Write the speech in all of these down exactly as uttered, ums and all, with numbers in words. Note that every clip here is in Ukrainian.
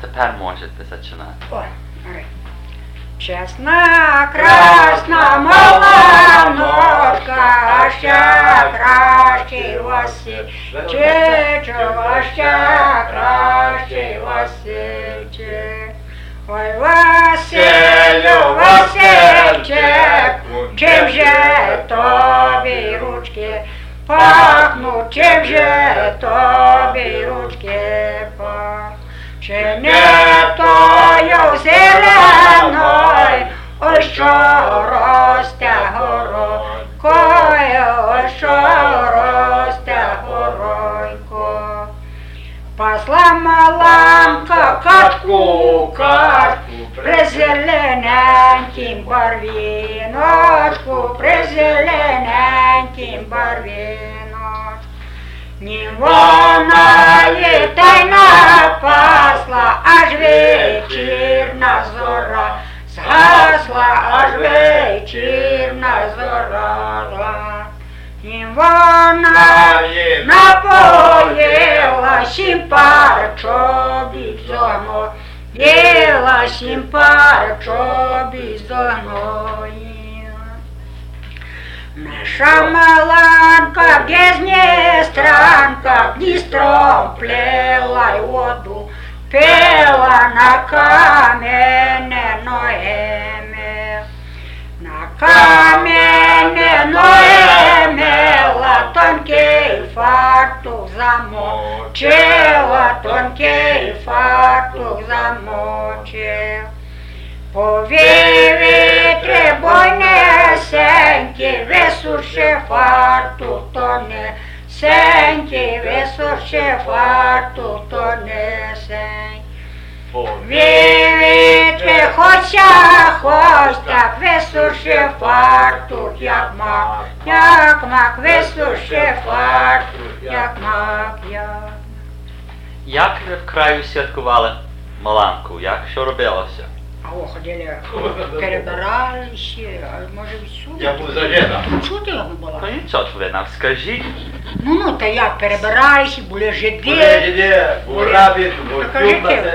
Тепер можете починати. Ой, говори. Чесна, красна, мала ножка, а ще кращий Васильче, а ще кращий Васильче. Ой, Василю, Васильче, чим же тобі ручки пахнуть, чим же тобі ручки пахнуть? Чи не тою зеленою, ой, що росте горойкою, ой, що росте горойко. Пасла маланка катку, катку, при зелененькім барвіночку, при зелененькім барвіночку. Ні вона їй та й напасла, аж вечірна зора згасла, аж вечірна зора. Ні вона їй напоїла сім пар чобіт зоно, їла сім пар чобіт зоною. Наша маланка Днестранка Дністром плела й воду, пила на кам'яне ноєме. На кам'яне ноємела, тонкий фартух замочила, тонкий фартух замочив. Повів вітри бойнесенькі, висуши фартух то несенький, висуши фартух то несенький. Повів вітри хоча хоч так, висуши фартух як мак, як мак, висуши фартух як мак, як. Як ви в краю святкували Маланку? Як? Що робилося? А о, ходили, перебиралися, а може всюди. Я був за діда. Чого ти його була? Ну нічого, ви нам скажіть. Ну, ну, та як перебиралися, були жиди. Були діди, був рабіт, був Покажи тюб на ти. це.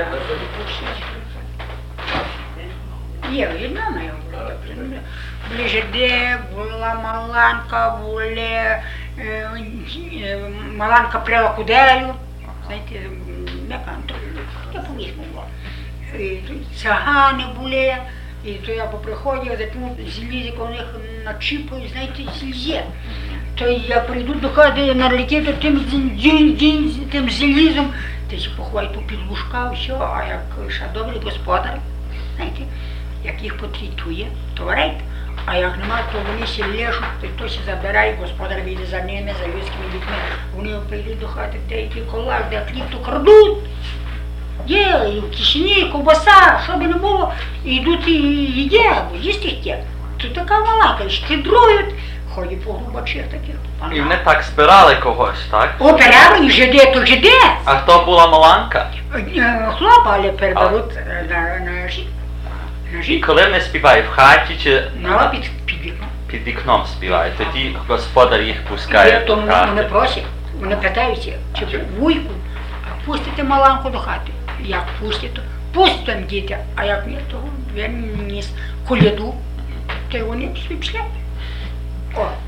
Є, видно на його? Були жиди, була Маланка, були, е, е, Маланка пряла куделю, знаєте, яка Антоніна, я по-вісьму була. І цигани були, і то я поприходив, затну злізі, коли них начіпаю, знаєте, слізе. То я прийду до хати, налетіти тим, тим залізом, ти ще поховай ту підлужка, все, а як ще добрий господар, знаєте, як їх потрітує, то рейд, а як нема, то вони ще лежуть, то хтось забирає, господар вийде за ними, за людськими дітьми, вони прийдуть до хати, де який колаж, де хліб, то крадуть. Є, і в кишені, ковбаса, що би не було, і йдуть і їдять, бо їсти хотять. Тут така малака, і щедрують, ходять по грубачах таких. І вони так спирали когось, так? Оперяли, і жиде, то жиде. А хто була Маланка? Хлопа, але переберуть на, на, жі- на І жінку. коли вони співають в хаті чи На під, під вікном. під вікном співають, тоді господар їх Є, пускає тому до вони хати. просять, вони питаються, чи вуйку, а пустите Маланку до хати. Як пустять, то пусть там діти, а як ні, то він ніс коляду, то й вони собі пішли. О,